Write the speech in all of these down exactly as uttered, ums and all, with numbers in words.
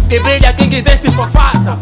Que brilha King desse fofata.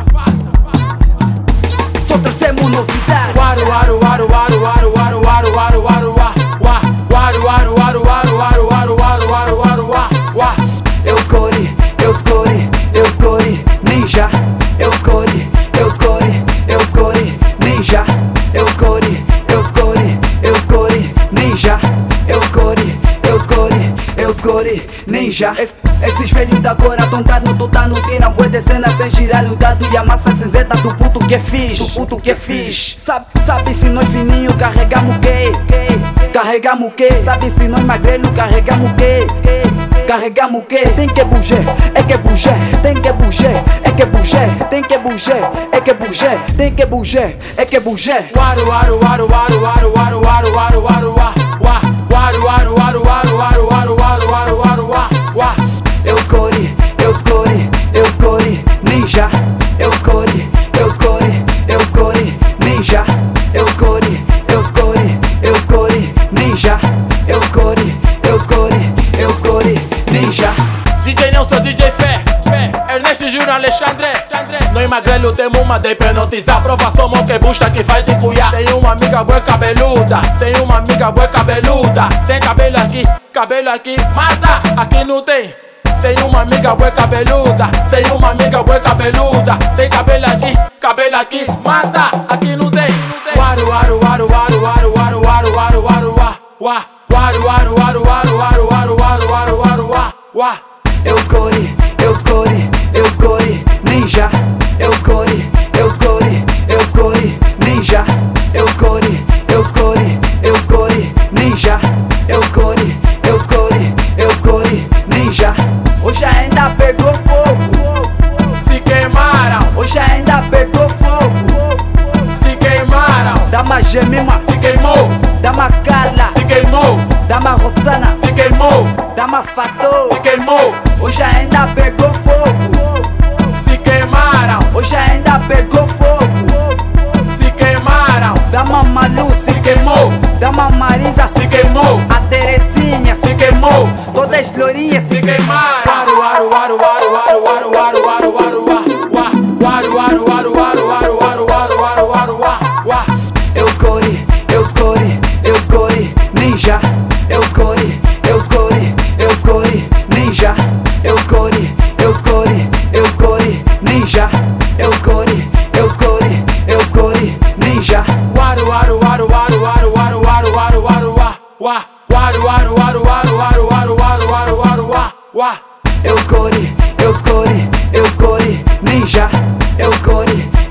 Só trazemos novidade. Waru, waru, waru, waru, waru, waru, waru, waru, waru, wa, wa. Waru, waru, waru, waru, waru, waru, waru, waru, waru, wa, wa. Eu escolhi, eu escolhi, eu escolhi ninja. Eu escolhi, eu escolhi, eu escolhi ninja. Eu escolhi, eu escolhi, eu escolhi ninja. Eu escolhi, eu escolhi, eu escolhi ninja. Es, esses velhos da cora tão tá no tá no tiram bué de cena sem girar o dado e a massa cinzenta do puto que fiz, do puto que fiz. Sabe, sabe se nós fininho carregamos o quê? Carregamos o quê? Sabe se nós magrelo carregamos o quê? Carregamos o quê? Tem que buger, é que buger, tem que buger, é que buger, tem que buger, é que buger, tem que buger, é que buger. Waru, waru, waru, waru, waru, waru, waru, waru, waru, wa, wa. Waru, waru, waru, waru, waru, waru, waru, waru, waru, wa, wa. Eu escolhi, eu escolhi, eu escolhi ninja. Eu escolhi, eu escolhi, eu escolhi ninja. Eu escolhi, eu escolhi, eu escolhi ninja. Eu escolhi, eu escolhi, eu escolhi ninja. D J Nelson, D J Fé, Ernesto Júnior, Alexandre. Nós magrelo temos uma de hipnotizar. Prova somos que busta que faz de cuiar. Tem uma amiga bué cabeluda, tem uma amiga bué cabeluda. Tem cabelo aqui, cabelo aqui, mata, aqui não tem. Tem uma amiga bué cabeluda, tem uma amiga bué cabeluda. Tem cabelo aqui, cabelo aqui, mata, aqui não tem. Waru, waru, waru, waru, waru, waru, waru, waru, waru, wa, wa. Waru, waru, waru, waru, waru, waru, waru, waru, waru, wa, wa. Eu escolhi, eu escolhi, eu escolhi ninja. Eu escolhi, eu escolhi, eu escolhi ninja. Eu escolhi, eu escolhi, eu escolhi ninja. Eu escolhi, eu escolhi, eu escolhi ninja. Hoje ainda pegou fogo, Se queimaram, hoje ainda pegou fogo. se queimaram, Dama Gemima, se queimou, Dama Carla, se queimou, Dama Rosana, se queimou, Dama Fatou. se queimou, Hoje ainda pegou fogo, se queimaram, hoje ainda pegou fogo. se queimaram, Dama Malu, se queimou, Dama Marisa, se queimou, a Terezinha, se queimou, todas lourinhas se queimaram. Waru, waru, waru, waru, waru, waru, waru, waru, waru, wa, wa. Waru, waru, waru, waru, waru, waru, waru, waru, waru, wa, wa. Eu escolhi, eu escolhi, eu escolhi ninja. Eu escolhi, eu escolhi, eu escolhi ninja. Eu escolhi, eu escolhi, eu escolhi ninja. Eu escolhi, eu escolhi, eu escolhi ninja. Waru, waru, waru, waru, waru, waru, waru, waru, waru, wa, wa. Waru, waru, waru, waru, waru, waru, waru, waru, waru, wa, wa. Eu escolhi, eu escolhi, eu escolhi ninja. Eu escolhi,